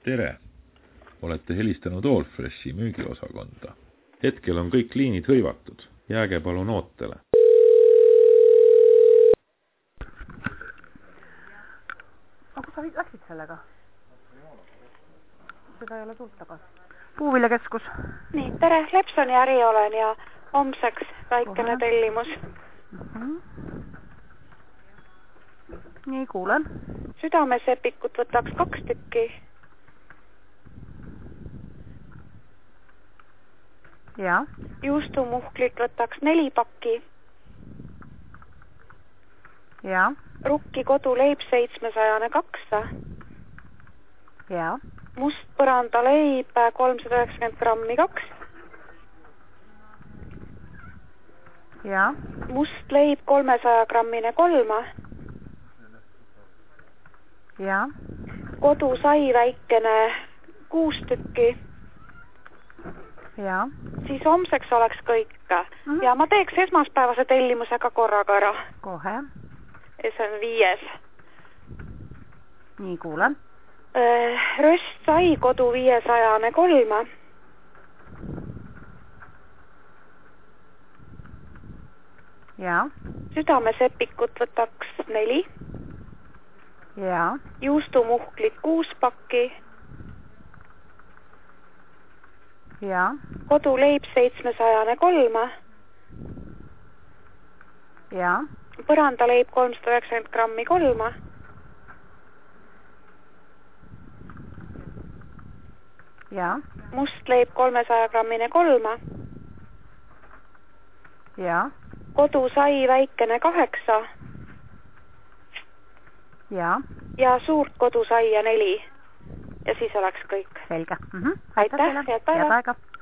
Tere! Olete helistanud Allfreshi müügiosakonda. Hetkel on kõik liinid hõivatud. Jääge palun ootele. Aga sa läksid sellega? Seda ei ole tulnud tagasi. Puuviljakeskus. Nii, tere, Lepsoni äri olen ja homseks väikene tellimus. Nii, kuulen. Südamesepikut võtaks 2 tükki. Ja. Juustumuhklit võtaks 4 pakki. Ja. Rukki koduleib 702. Ja. Must põrandaleib 390 grammi 2. Ja. Must leib 300 grammine 3. Ja. Kodusai väikene 6 tükki. Ja. Siis homseks oleks kõik. Ja ma teeks esmaspäevase tellimusega korraga ära. Kohe. Ja see on 5. Nii, kuulen. Röst sai kodu 500 3. Ja. Südamesepikut võtaks 4. Ja. Juustumuhklit 6 pakki. Ja. Koduleib 700 3. Ja. Põrandaleib 390 grammi 3. Ja. Must leib 300 grammine 3. Ja. Kodusai väikene 8. Ja. Ja suurt kodusaia 4. Ja siis oleks kõik. Selge. Aitäh, head päeva.